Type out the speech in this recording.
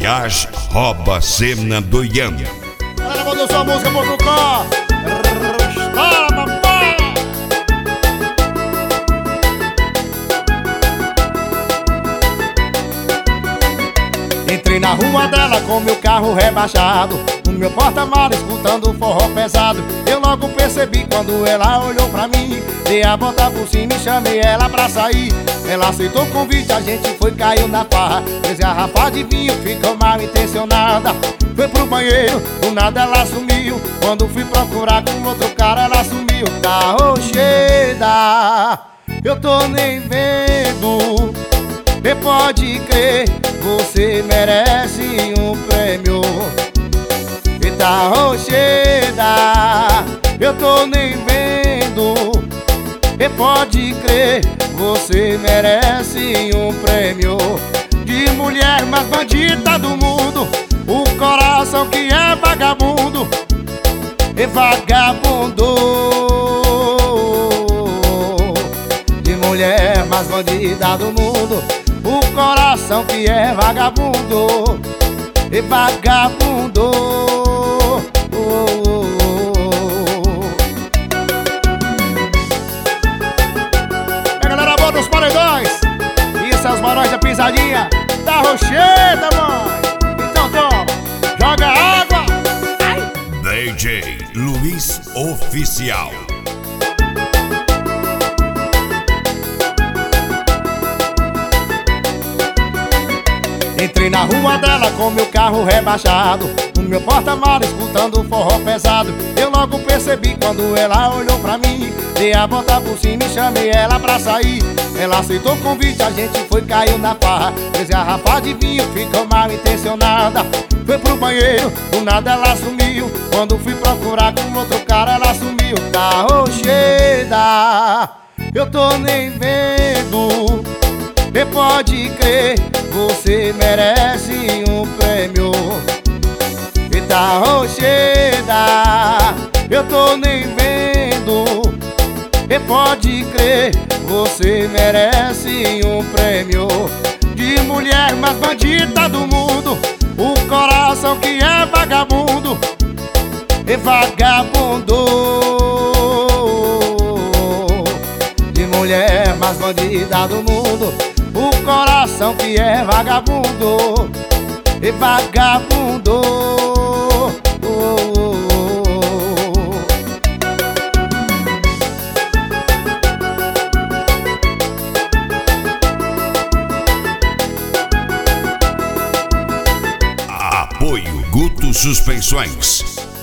Goiás rouba cena do Ian. Galera, mandou sua música pro Cucó. Estoura, papai. Entrei na rua dela com meu carro rebaixado, no meu porta-malas escutando forró pesado. Eu logo percebi quando ela olhou pra mim, dei a volta por cima e chamei ela pra sair. Ela aceitou o convite, a gente foi, caiu na farra. 3 garrafas de vinho, ficou mal intencionada. Foi pro banheiro, do nada ela sumiu. Quando fui procurar com outro cara, ela sumiu. Tá rocheda, eu tô nem vendo. E pode crer, você merece um prêmio. E tá rocheda, eu tô nem vendo. E pode crer, você merece um prêmio. De mulher mais bandida do mundo, o coração que é vagabundo. E vagabundo. De mulher mais bandida do mundo, o coração que é vagabundo. E vagabundo. Galera boa dos paredões, isso é os barões da pisadinha da Rocheda, mãe. Então toma, joga água. Ai. DJ Luiz Oficial. Entrei na rua dela com meu carro rebaixado, no meu porta-malas escutando forró pesado. Eu logo percebi quando ela olhou pra mim, dei a volta por cima e chamei ela pra sair. Ela aceitou o convite, a gente foi, caiu na farra. 3 garrafas de vinho, ficou mal intencionada. Foi pro banheiro, do nada ela sumiu. Quando fui procurar com outro cara, ela sumiu. Tá rocheda, eu tô nem vendo. E pode crer, você merece um prêmio. E tá rocheda, eu tô nem vendo. E pode crer, você merece um prêmio. De mulher mais bandida do mundo, o coração que é vagabundo. E vagabundo. De mulher mais bandida do mundo, o coração que é vagabundo. E vagabundo. Apoio Guto Suspensões.